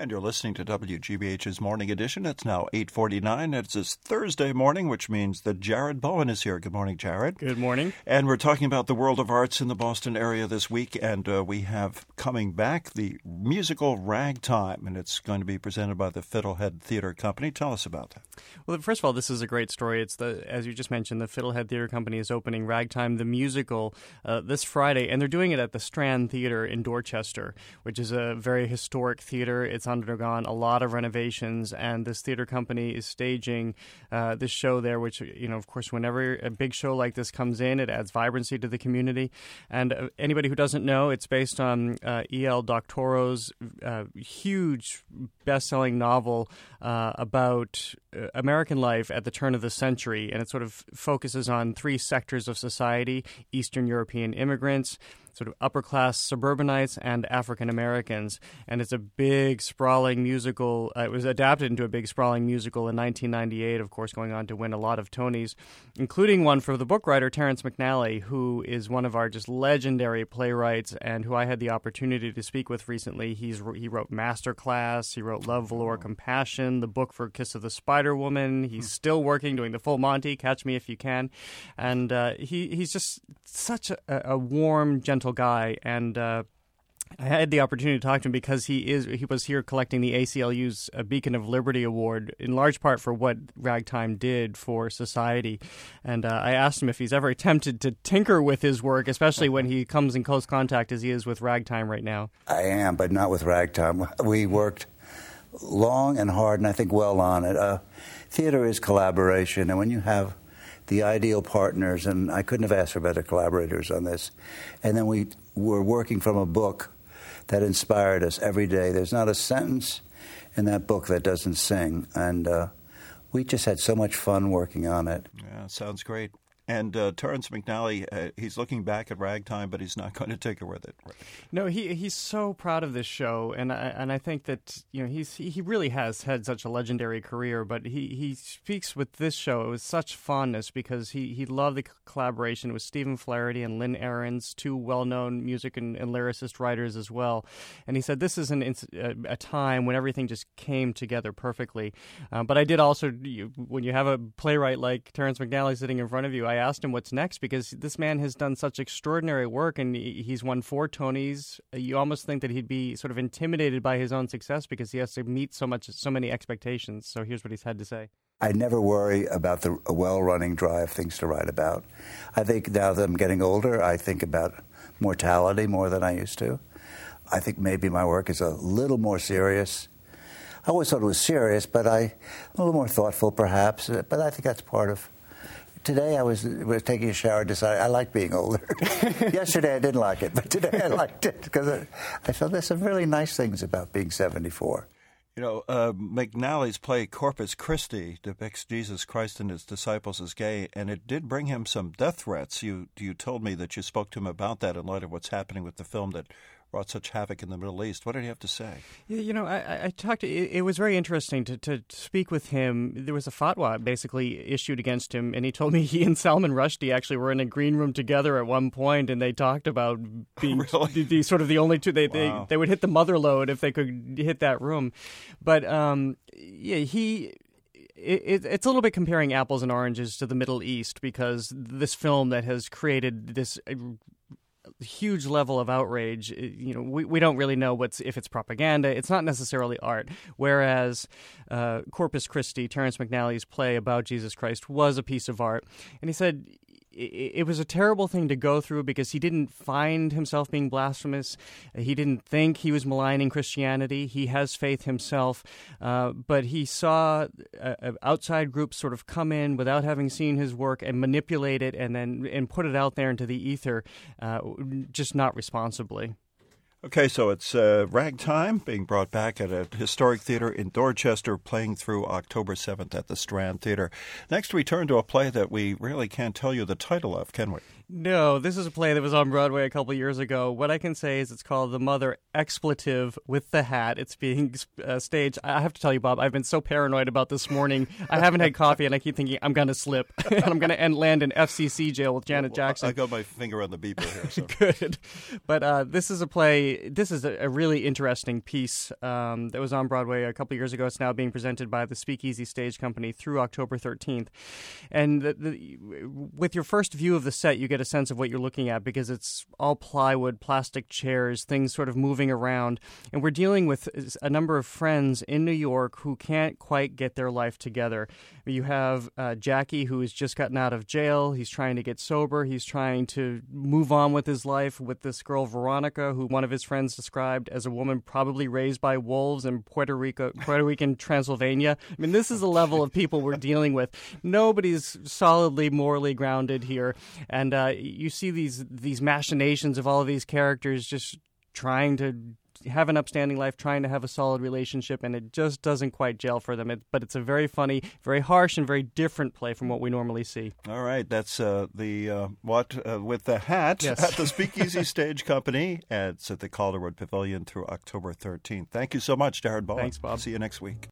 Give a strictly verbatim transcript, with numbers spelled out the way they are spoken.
And you're listening to W G B H's Morning Edition. It's now eight forty-nine. It's this Thursday morning, which means that Jared Bowen is here. Good morning, Jared. Good morning. And we're talking about the world of arts in the Boston area this week. And uh, we have coming back the musical Ragtime, and it's going to be presented by the Fiddlehead Theater Company. Tell us about that. Well, first of all, this is a great story. It's the, as you just mentioned, the Fiddlehead Theater Company is opening Ragtime, the musical, uh, this Friday. And they're doing it at the Strand Theater in Dorchester, which is a very historic theater. It's undergone a lot of renovations, and this theater company is staging uh, this show there, which, you know, of course, whenever a big show like this comes in, it adds vibrancy to the community. And uh, anybody who doesn't know, it's based on uh, E L Doctorow's uh, huge best-selling novel uh, about uh, American life at the turn of the century, and it sort of focuses on three sectors of society: Eastern European immigrants, sort of upper-class suburbanites, and African Americans. And it's a big, sprawling musical. Uh, it was adapted into a big, sprawling musical in nineteen ninety-eight, of course, going on to win a lot of Tonys, including one for the book writer Terrence McNally, who is one of our just legendary playwrights and who I had the opportunity to speak with recently. He's He wrote Masterclass, he wrote Love, Valor, Compassion, the book for Kiss of the Spider Woman. He's still working, doing the Full Monty, Catch Me If You Can. And uh, he he's just such a, a warm, gentle guy, and uh, I had the opportunity to talk to him because he is he was here collecting the A C L U's uh, Beacon of Liberty Award, in large part for what Ragtime did for society. And uh, I asked him if he's ever attempted to tinker with his work, especially when he comes in close contact as he is with Ragtime right now. I am, but not with Ragtime. We worked long and hard, and I think well on it. Uh, theater is collaboration, and when you have the ideal partners, and I couldn't have asked for better collaborators on this. And then we were working from a book that inspired us every day. There's not a sentence in that book that doesn't sing. And uh, we just had so much fun working on it. Yeah, sounds great. And uh, Terrence McNally, uh, he's looking back at Ragtime, but he's not going to tinker with it. No, he he's so proud of this show, and I, and I think that, you know, he's he really has had such a legendary career. But he, he speaks with this show with such fondness because he, he loved the collaboration with Stephen Flaherty and Lynn Ahrens, two well-known music and, and lyricist writers as well. And he said this is an a, a time when everything just came together perfectly. Uh, but I did also, you, when you have a playwright like Terrence McNally sitting in front of you, I asked him what's next, because this man has done such extraordinary work, and he's won four Tonys. You almost think that he'd be sort of intimidated by his own success because he has to meet so much, so many expectations. So here's what he's had to say. I never worry about the a well-running drive, things to write about. I think now that I'm getting older, I think about mortality more than I used to. I think maybe my work is a little more serious. I always thought it was serious, but I a little more thoughtful perhaps. But I think that's part of. Today I was was taking a shower and decided I like being older. Yesterday I didn't like it, but today I liked it because I, I felt there's some really nice things about being seventy-four. You know, uh, McNally's play Corpus Christi depicts Jesus Christ and his disciples as gay, and it did bring him some death threats. You you told me that you spoke to him about that in light of what's happening with the film that wrought such havoc in the Middle East. What did he have to say? Yeah, you know, I, I talked to, it, it was very interesting to, to speak with him. There was a fatwa basically issued against him, and he told me he and Salman Rushdie actually were in a green room together at one point, and they talked about being really? the, the, sort of the only two. They, wow. they they would hit the mother lode if they could hit that room. But, um, yeah, he... It, it's a little bit comparing apples and oranges to the Middle East, because this film that has created this huge level of outrage, you know, we, we don't really know what's if it's propaganda. It's not necessarily art. Whereas uh, Corpus Christi, Terrence McNally's play about Jesus Christ, was a piece of art. And he said it, it was a terrible thing to go through because he didn't find himself being blasphemous. He didn't think he was maligning Christianity. He has faith himself. Uh, but he saw uh, outside groups sort of come in without having seen his work and manipulate it and then and put it out there into the ether, uh, just not responsibly. Okay, so it's uh, Ragtime being brought back at a historic theater in Dorchester, playing through October seventh at the Strand Theater. Next, we turn to a play that we really can't tell you the title of, can we? No, this is a play that was on Broadway a couple years ago. What I can say is it's called The Mother Expletive with the Hat. It's being uh, staged. I have to tell you, Bob, I've been so paranoid about this morning. I haven't had coffee, and I keep thinking I'm going to slip, and I'm going to end land in F C C jail with Janet well, Jackson. I got my finger on the beeper here. So. Good. But uh, this is a play, this is a, a really interesting piece um, that was on Broadway a couple years ago. It's now being presented by the Speakeasy Stage Company through October thirteenth. And the, the, with your first view of the set, you get a sense of what you're looking at because it's all plywood, plastic chairs, things sort of moving around. And we're dealing with a number of friends in New York who can't quite get their life together. You have uh, Jackie, who has just gotten out of jail. He's trying to get sober. He's trying to move on with his life with this girl, Veronica, who one of his friends described as a woman probably raised by wolves in Puerto Rico, Puerto Rican Transylvania. I mean, this is the level of people we're dealing with. Nobody's solidly morally grounded here. And uh, you see these these machinations of all of these characters just trying to have an upstanding life, trying to have a solid relationship, and it just doesn't quite gel for them. It, but it's a very funny, very harsh, and very different play from what we normally see. All right, that's uh, the uh, What uh, with the Hat yes. at the Speakeasy Stage Company. It's at the Calderwood Pavilion through October thirteenth. Thank you so much, Darren Bowen. Thanks, Bob. See you next week.